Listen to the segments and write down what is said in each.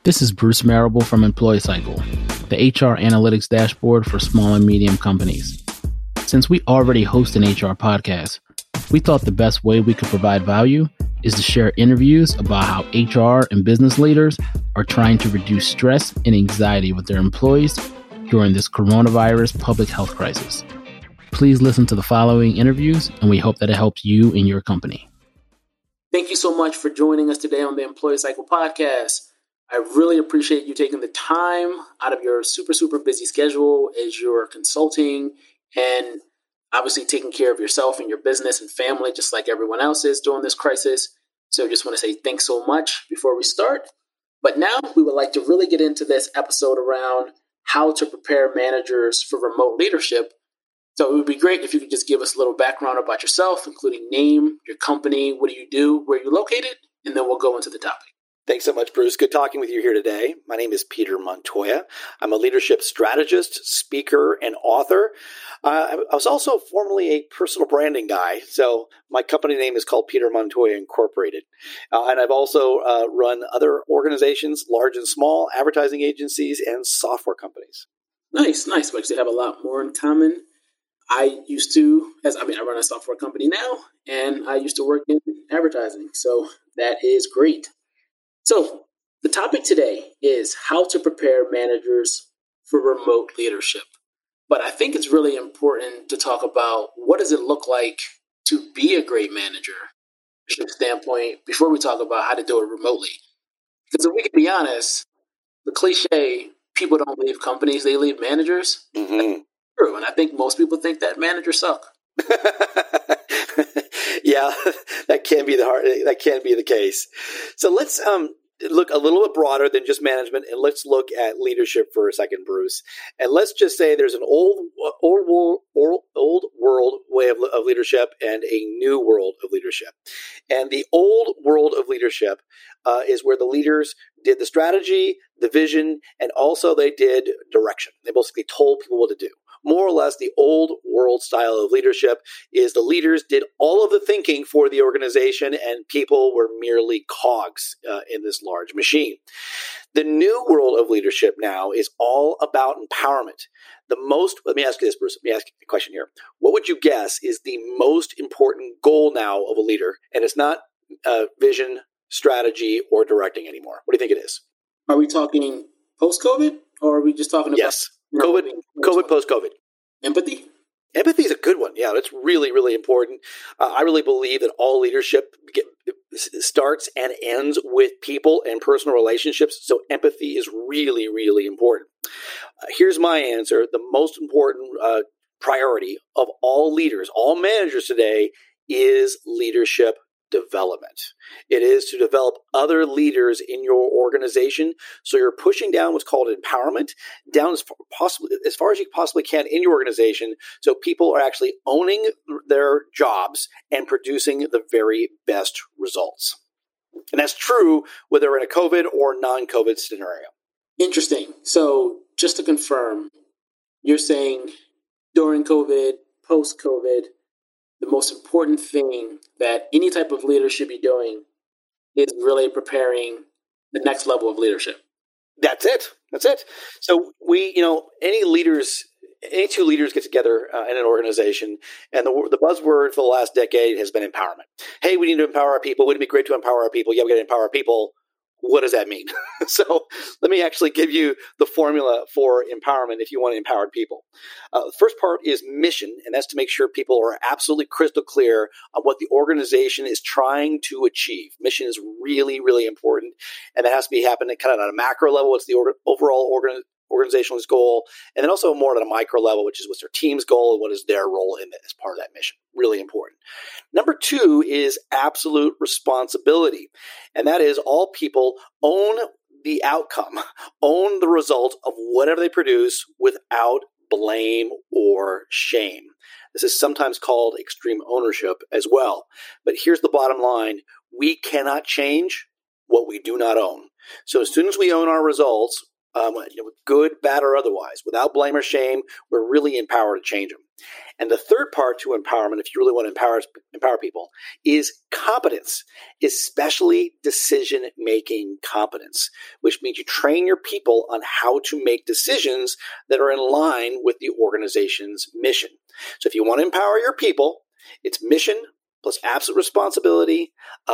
This is Bruce Marable from Employee Cycle, the HR analytics dashboard for small and medium companies. Since we already host an HR podcast, we thought the best way we could provide value is to share interviews about how HR and business leaders are trying to reduce stress and anxiety with their employees during this coronavirus public health crisis. Please listen to the following interviews, and we hope that it helps you and your company. Thank you so much for joining us today on the Employee Cycle podcast. I really appreciate you taking the time out of your super busy schedule as you're consulting and obviously taking care of yourself and your business and family, just like everyone else is during this crisis. So just want to say thanks so much before we start. But now we would like to really get into this episode around how to prepare managers for remote leadership. So it would be great if you could just give us a little background about yourself, including name, your company, what do you do, where you're located, and then we'll go into the topic. Thanks so much, Bruce. Good talking with you here today. My name is Peter Montoya. I'm a leadership strategist, speaker, and author. I was also formerly a personal branding guy, so my company name is called Peter Montoya Incorporated. And I've also run other organizations, large and small, advertising agencies, and software companies. Nice. We actually have a lot more in common. I run a software company now, and I used to work in advertising, so that is great. So the topic today is how to prepare managers for remote leadership. But I think it's really important to talk about what does it look like to be a great manager from a standpoint before we talk about how to do it remotely. Because if we can be honest, the cliche, people don't leave companies, they leave managers. Mm-hmm. True, and I think most people think that managers suck. Yeah, that can be the case. So let's look a little bit broader than just management, and let's look at leadership for a second, Bruce. And let's just say there's an old world way of leadership and a new world of leadership. And the old world of leadership is where the leaders did the strategy, the vision, and also they did direction. They basically told people what to do. More or less, the old world style of leadership is the leaders did all of the thinking for the organization and people were merely cogs in this large machine. The new world of leadership now is all about empowerment. Let me ask you this, Bruce. Let me ask you a question here. What would you guess is the most important goal now of a leader? And it's not vision, strategy, or directing anymore. What do you think it is? Are we talking post-COVID, or are we just talking about... Yes. COVID, post-COVID. Empathy? Empathy is a good one. Yeah, that's really, really important. I really believe that all leadership starts and ends with people and personal relationships. So empathy is really, really important. Here's my answer. The most important priority of all leaders, all managers today, is leadership development. It is to develop other leaders in your organization. So you're pushing down what's called empowerment down as far as you possibly can in your organization. So people are actually owning their jobs and producing the very best results. And that's true whether we're in a COVID or non-COVID scenario. Interesting. So just to confirm, you're saying during COVID, post-COVID, the most important thing that any type of leader should be doing is really preparing the next level of leadership. That's it. So any two leaders get together in an organization, and the buzzword for the last decade has been empowerment. Hey, we need to empower our people. Wouldn't it be great to empower our people? Yeah, we got to empower our people. What does that mean? So let me actually give you the formula for empowerment if you want empowered people. The first part is mission, and that's to make sure people are absolutely crystal clear on what the organization is trying to achieve. Mission is really, really important, and that has to be happening kind of on a macro level. What's the overall organizational goal, and then also more at a micro level, which is what's their team's goal and what is their role in it as part of that mission. Really important. Number two is absolute responsibility, and that is all people own the outcome, own the result of whatever they produce without blame or shame. This is sometimes called extreme ownership as well. But here's the bottom line. We cannot change what we do not own. So as soon as we own our results, good, bad, or otherwise, without blame or shame, we're really empowered to change them. And the third part to empowerment, if you really want to empower people, is competence, especially decision-making competence, which means you train your people on how to make decisions that are in line with the organization's mission. So if you want to empower your people, it's mission plus absolute responsibility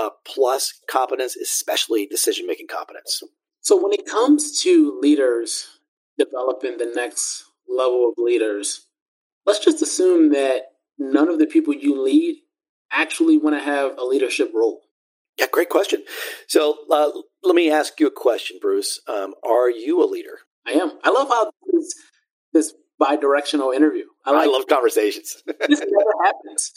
plus competence, especially decision-making competence. So when it comes to leaders developing the next level of leaders, let's just assume that none of the people you lead actually want to have a leadership role. Yeah, great question. So let me ask you a question, Bruce. Are you a leader? I am. I love how this bi-directional interview. I love conversations. This never happens.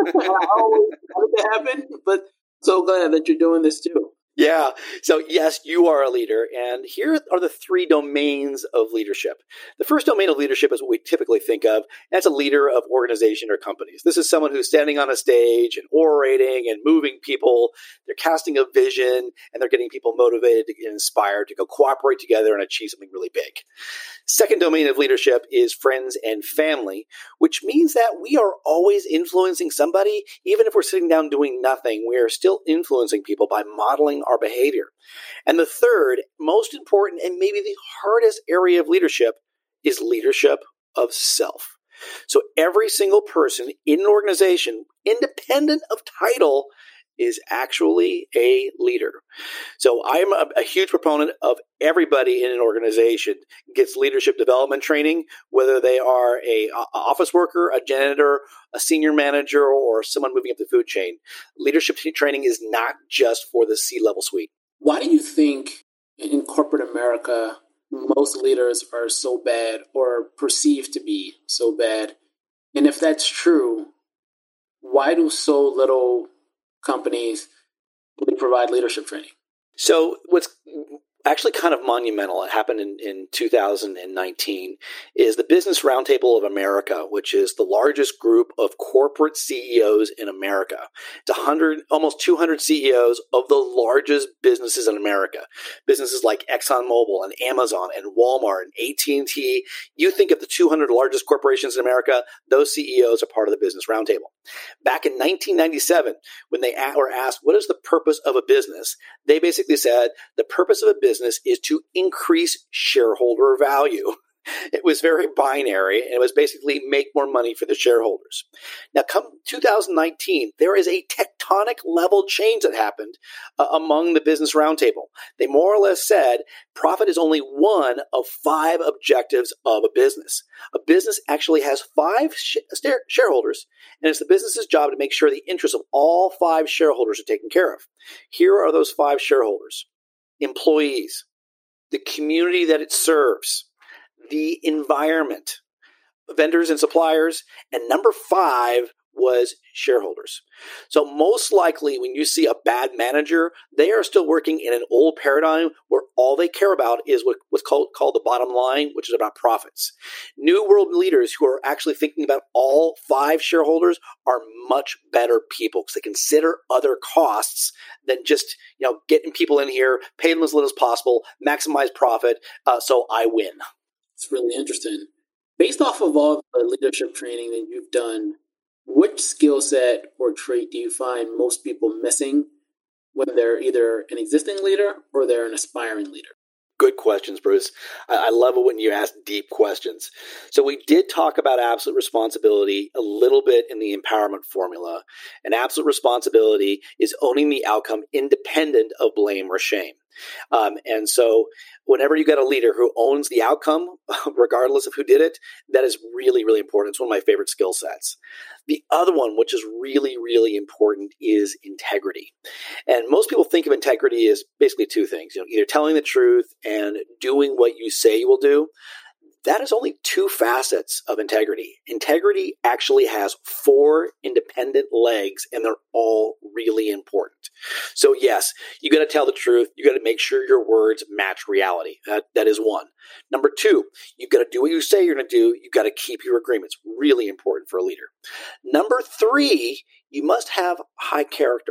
I always wanted to happen, but so glad that you're doing this too. Yeah. So yes, you are a leader. And here are the three domains of leadership. The first domain of leadership is what we typically think of as a leader of organization or companies. This is someone who's standing on a stage and orating and moving people. They're casting a vision and they're getting people motivated and inspired to go cooperate together and achieve something really big. Second domain of leadership is friends and family, which means that we are always influencing somebody. Even if we're sitting down doing nothing, we are still influencing people by modeling our behavior. And the third, most important, and maybe the hardest area of leadership is leadership of self. So every single person in an organization, independent of title, is actually a leader. So I am a huge proponent of everybody in an organization gets leadership development training, whether they are a office worker, a janitor, a senior manager, or someone moving up the food chain. Leadership training is not just for the C-level suite. Why do you think in corporate America most leaders are so bad or perceived to be so bad? And if that's true, why do so little companies provide leadership training? So what's actually kind of monumental, it happened in 2019, is the Business Roundtable of America, which is the largest group of corporate CEOs in America. It's almost 200 CEOs of the largest businesses in America. Businesses like ExxonMobil and Amazon and Walmart and AT&T. You think of the 200 largest corporations in America, those CEOs are part of the Business Roundtable. Back in 1997, when they were asked, what is the purpose of a business? They basically said, the purpose of a business is to increase shareholder value. It was very binary, and it was basically make more money for the shareholders. Now, come 2019, there is a tectonic level change that happened among the Business Roundtable. They more or less said profit is only one of 5 objectives of a business. A business actually has 5 shareholders, and it's the business's job to make sure the interests of all 5 shareholders are taken care of. Here are those 5 shareholders: employees, the community that it serves, the environment, vendors and suppliers, and number 5 was shareholders. So most likely when you see a bad manager, they are still working in an old paradigm where all they care about is what's called the bottom line, which is about profits. New world leaders who are actually thinking about all 5 shareholders are much better people because they consider other costs than just getting people in here, pay them as little as possible, maximize profit, so I win. It's really interesting. Based off of all the leadership training that you've done, which skill set or trait do you find most people missing when they're either an existing leader or they're an aspiring leader? Good questions, Bruce. I love it when you ask deep questions. So we did talk about absolute responsibility a little bit in the empowerment formula. And absolute responsibility is owning the outcome independent of blame or shame. And so whenever you get a leader who owns the outcome, regardless of who did it, that is really, really important. It's one of my favorite skill sets. The other one, which is really, really important, is integrity. And most people think of integrity as basically 2 things, either telling the truth and doing what you say you will do. That is only 2 facets of integrity. Integrity actually has 4 independent legs, and they're all really important. So yes, you got to tell the truth. You got to make sure your words match reality. That is 1. Number 2, you got to do what you say you're going to do. You got to keep your agreements. Really important for a leader. Number 3, you must have high character.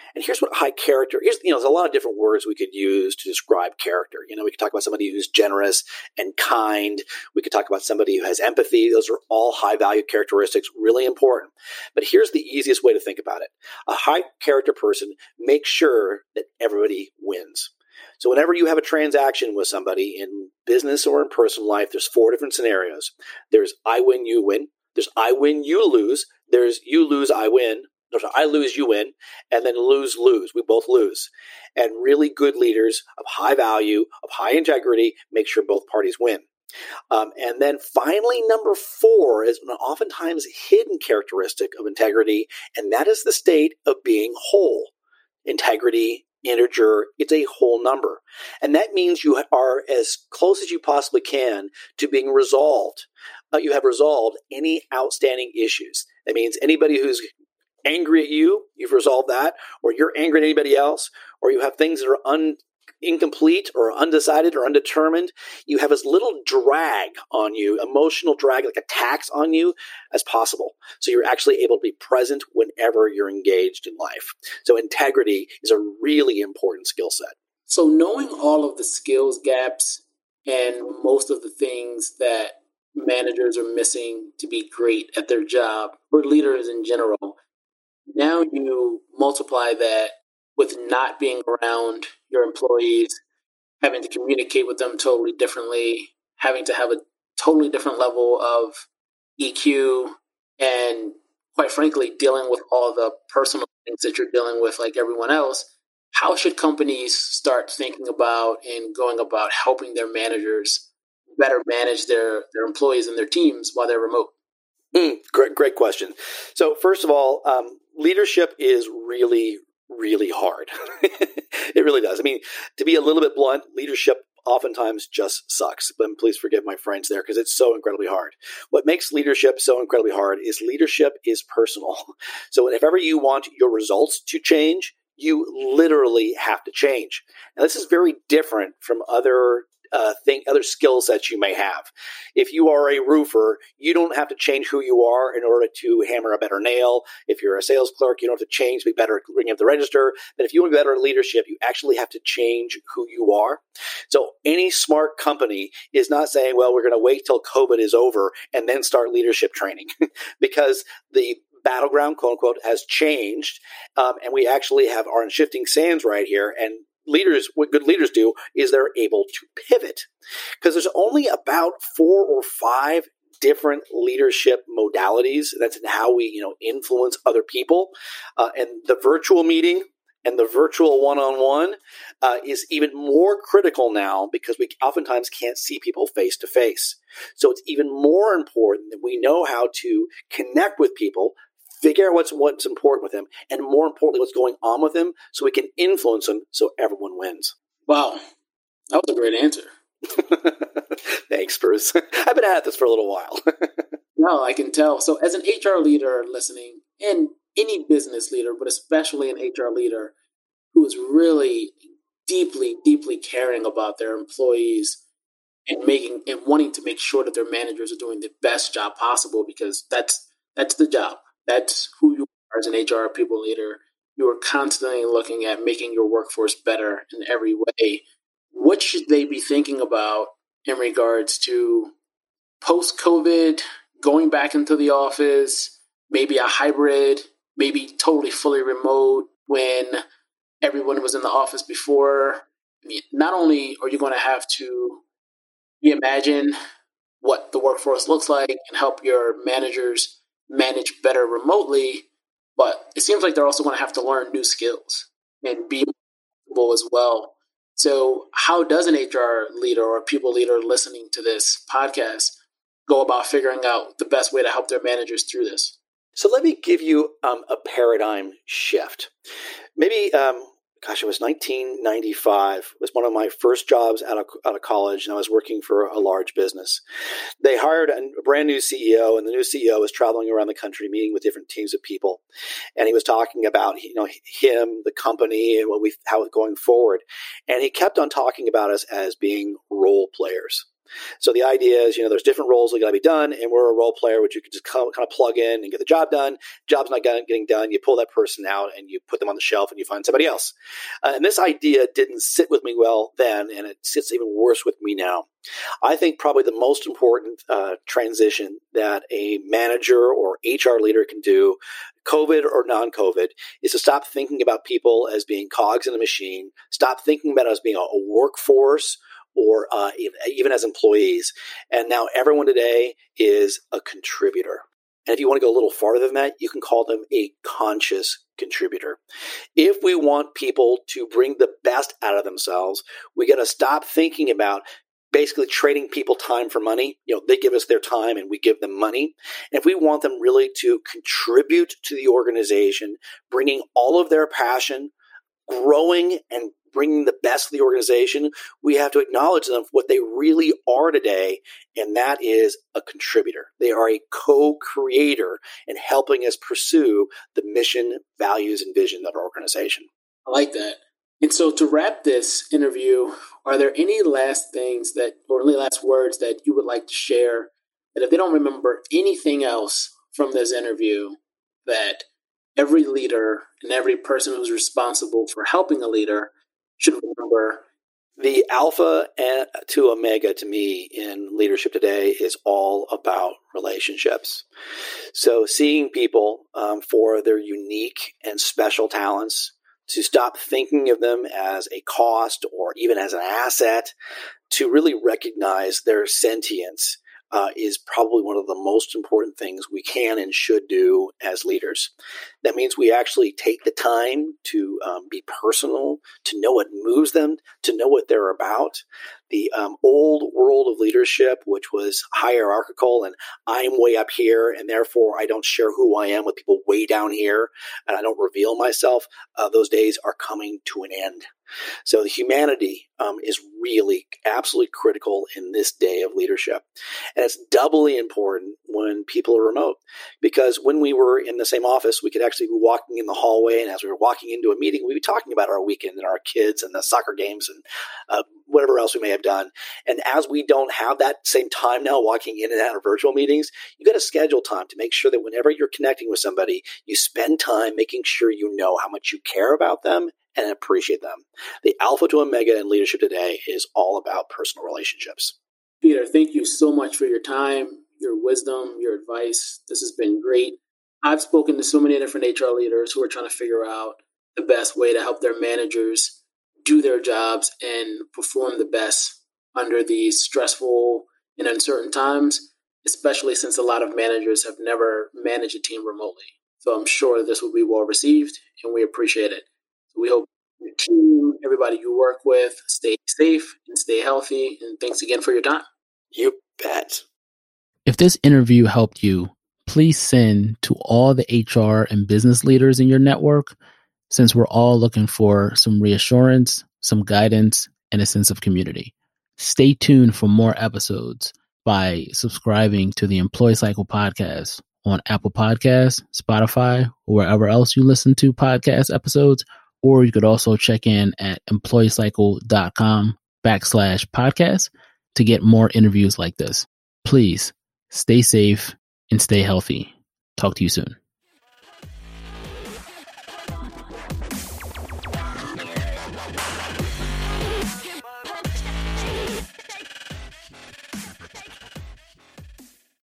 And here's what high character, there's a lot of different words we could use to describe character. We could talk about somebody who's generous and kind. We could talk about somebody who has empathy. Those are all high value characteristics, really important. But here's the easiest way to think about it. A high character person makes sure that everybody wins. So whenever you have a transaction with somebody in business or in personal life, there's 4 different scenarios. There's I win, you win. There's I win, you lose. There's you lose, I win. There's I lose, you win. And then lose, lose. We both lose. And really good leaders of high value, of high integrity, make sure both parties win. And then finally, number 4 is an oftentimes hidden characteristic of integrity, and that is the state of being whole. Integrity, integer, it's a whole number. And that means you are as close as you possibly can to being resolved. You have resolved any outstanding issues. That means anybody who's angry at you, you've resolved that, or you're angry at anybody else, or you have things that are incomplete or undecided or undetermined, you have as little drag on you, emotional drag, like a tax on you, as possible. So you're actually able to be present whenever you're engaged in life. So integrity is a really important skill set. So knowing all of the skills gaps and most of the things that managers are missing to be great at their job, or leaders in general, now you multiply that with not being around your employees, having to communicate with them totally differently, having to have a totally different level of EQ, and quite frankly, dealing with all the personal things that you're dealing with like everyone else. How should companies start thinking about and going about helping their managers better manage their employees and their teams while they're remote? Great question. So first of all, leadership is really hard. It really does. I mean, to be a little bit blunt, leadership oftentimes just sucks. But please forgive my friends there because it's so incredibly hard. What makes leadership so incredibly hard is leadership is personal. So if ever you want your results to change, you literally have to change. Now, this is very different from other skill sets you may have. If you are a roofer, you don't have to change who you are in order to hammer a better nail. If you're a sales clerk, you don't have to change to be better at ringing up the register. But if you want to be better at leadership, you actually have to change who you are. So any smart company is not saying, well, we're going to wait till COVID is over and then start leadership training because the battleground, quote unquote, has changed. And we actually are in shifting sands right here. And what good leaders do is they're able to pivot because there's only about 4 or 5 different leadership modalities. That's how we, influence other people. And the virtual meeting and the virtual one-on-one is even more critical now because we oftentimes can't see people face to face. So it's even more important that we know how to connect with people, figure out what's important with them, and more importantly, what's going on with them so we can influence them so everyone wins. Wow. That was a great answer. Thanks, Bruce. I've been at this for a little while. No, I can tell. So as an HR leader listening, and any business leader, but especially an HR leader who is really deeply, deeply caring about their employees and wanting to make sure that their managers are doing the best job possible, because that's the job. That's who you are as an HR people leader. You are constantly looking at making your workforce better in every way. What should they be thinking about in regards to post-COVID, going back into the office, maybe a hybrid, maybe totally fully remote when everyone was in the office before? I mean, not only are you going to have to reimagine what the workforce looks like and help your managers manage better remotely, but it seems like they're also going to have to learn new skills and be able as well. So how does an HR leader or a people leader listening to this podcast go about figuring out the best way to help their managers through this? So let me give you a paradigm shift. Maybe, it was 1995. It was one of my first jobs out of college, and I was working for a large business. They hired a brand new CEO, and the new CEO was traveling around the country, meeting with different teams of people. And he was talking about, him, the company, and how it's going forward. And he kept on talking about us as being role players. So the idea is, there's different roles that got to be done, and we're a role player, which you can just kind of plug in and get the job done. Job's not getting done. You pull that person out and you put them on the shelf and you find somebody else. And this idea didn't sit with me well then, and it sits even worse with me now. I think probably the most important transition that a manager or HR leader can do, COVID or non-COVID, is to stop thinking about people as being cogs in a machine, stop thinking about it as being a workforce or even as employees. And now everyone today is a contributor. And if you want to go a little farther than that, you can call them a conscious contributor. If we want people to bring the best out of themselves, we got to stop thinking about basically trading people time for money. They give us their time and we give them money. And if we want them really to contribute to the organization, bringing all of their passion, growing and bringing the best of the organization, we have to acknowledge them for what they really are today, and that is a contributor. They are a co-creator in helping us pursue the mission, values, and vision of our organization. I like that. And so to wrap this interview, are there any last things or any last words that you would like to share that if they don't remember anything else from this interview, that every leader and every person who's responsible for helping a leader should remember? The alpha to omega to me in leadership today is all about relationships. So seeing people for their unique and special talents, to stop thinking of them as a cost or even as an asset, to really recognize their sentience is probably one of the most important things we can and should do as leaders. That means we actually take the time to be personal, to know what moves them, to know what they're about. The old world of leadership, which was hierarchical and I'm way up here and therefore I don't share who I am with people way down here and I don't reveal myself, those days are coming to an end. So the humanity is really absolutely critical in this day of leadership. And it's doubly important when people are remote, because when we were in the same office, we could actually be walking in the hallway, and as we were walking into a meeting, we'd be talking about our weekend and our kids and the soccer games and whatever else we may have done. And as we don't have that same time now walking in and out of virtual meetings, you got to schedule time to make sure that whenever you're connecting with somebody, you spend time making sure you know how much you care about them and appreciate them. The alpha to omega in leadership today is all about personal relationships. Peter, thank you so much for your time, your wisdom, your advice. This has been great. I've spoken to so many different HR leaders who are trying to figure out the best way to help their managers do their jobs and perform the best under these stressful and uncertain times, especially since a lot of managers have never managed a team remotely. So I'm sure this will be well received, and we appreciate it. So we hope your team, everybody you work with, stay safe and stay healthy. And thanks again for your time. You bet. If this interview helped you, please send to all the HR and business leaders in your network, since we're all looking for some reassurance, some guidance, and a sense of community. Stay tuned for more episodes by subscribing to the Employee Cycle podcast on Apple Podcasts, Spotify, or wherever else you listen to podcast episodes. Or you could also check in at employeecycle.com/podcast to get more interviews like this. Please stay safe and stay healthy. Talk to you soon.